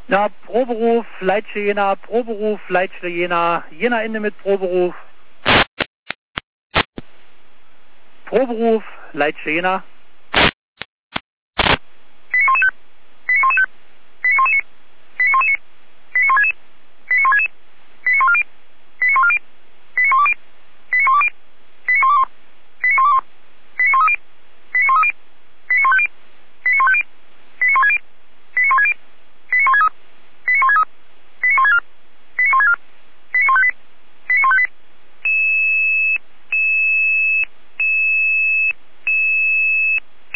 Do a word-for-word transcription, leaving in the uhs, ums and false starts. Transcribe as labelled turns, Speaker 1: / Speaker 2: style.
Speaker 1: Ja, Proberuf, Leitsche Jena, Proberuf, Leitsche Jena, Jena Ende mit Proberuf. Proberuf, Leitsche Jena.